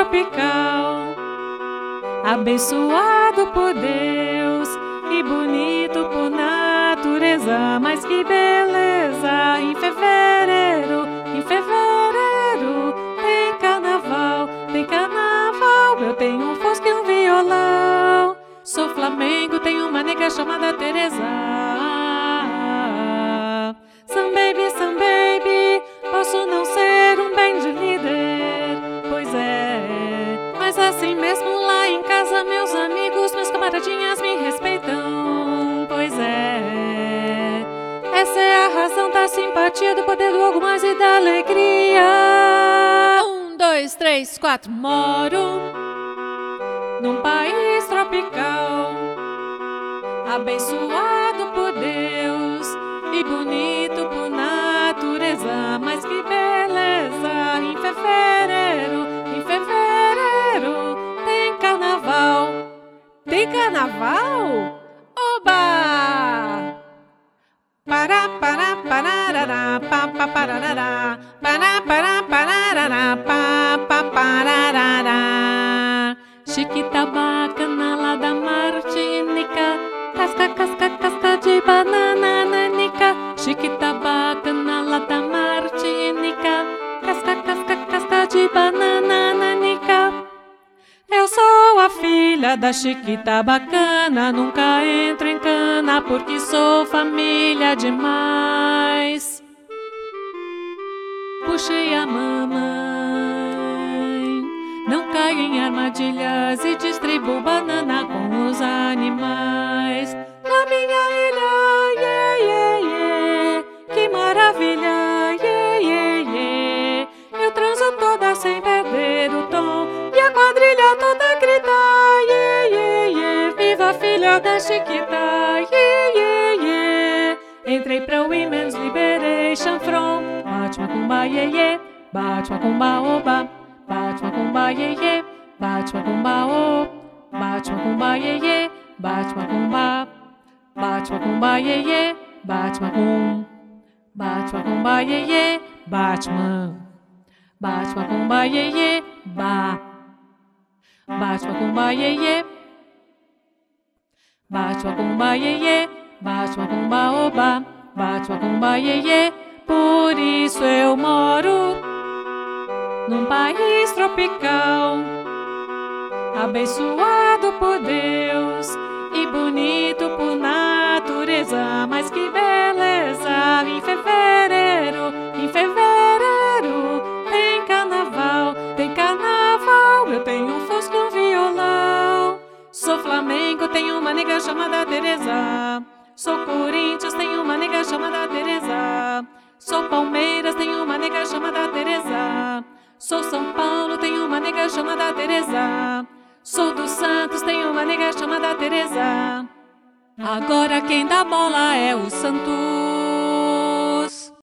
tropical, abençoado por Deus e bonito por natureza. Mas que beleza! Em fevereiro tem carnaval. Eu tenho um fusca e um violão. Sou flamengo, tenho uma nega chamada Teresa. Some baby, posso não ser um band líder, pois é, mas assim mesmo lá em casa meus amigos, meus camaradinhas me respeitam, pois é. Essa é a razão da simpatia, do poder do algo mais e da alegria. 1, 2, 3, 4. Moro num país tropical, abençoado por Deus e bonito por natureza. Mas que beleza! Em fevereiro tem carnaval. Tem carnaval? Oba! Pará, pará, pararará, pá, pá, pararará, pará, pará, pararará, pá, pá, pararará. Chiquita bacana lá da Martinica, casca, casca, casca de banana nanica. Chiquita bacana lá da Martinica, casca, casca, casca de banana nanica. Eu sou a filha da Chiquita bacana, nunca entro em cana porque sou família demais. Puxei a mamãe, não caio em armadilhas e distribuo banana com os animais. Na minha ilha, yeah, yeah, yeah, que maravilha, yeah, yeah, yeah. Eu transo toda sem perder o tom e a quadrilha toda grita, yeah, yeah, yeah. Viva a filha da Chiquita, yeah, yeah, yeah. Entrei pra Women's Liberation Front. Bate macumba, yeah, yeah. Bate macumba, oba. Bate macumba, yeah, yeah. Bate macumba, oh. Bate macumba, yeah, yeah. Bate macumba. Bate macumba, yeah, yeah. Bate macum. Bate macumba, yeah, yeah. Batman. Bate macumba, yeah, yeah. Ba. Bate macumba, yeah, yeah. Bate macumba, yeah, yeah. Bate macumba, oba. Bate macumba, yeah, yeah. Por isso eu moro num país tropical, abençoado por Deus e bonito por natureza. Mas que beleza! Em fevereiro tem carnaval. Eu tenho um fusca e um violão. Sou flamengo, tenho uma nega chamada Teresa. Sou Corinthians, tenho uma nega chamada Teresa. Sou Palmeiras, tenho uma nega chamada Teresa. Sou São Paulo, tenho uma nega chamada Teresa. Sou do Santos, tenho uma nega chamada Teresa. Agora quem dá bola é o Santos.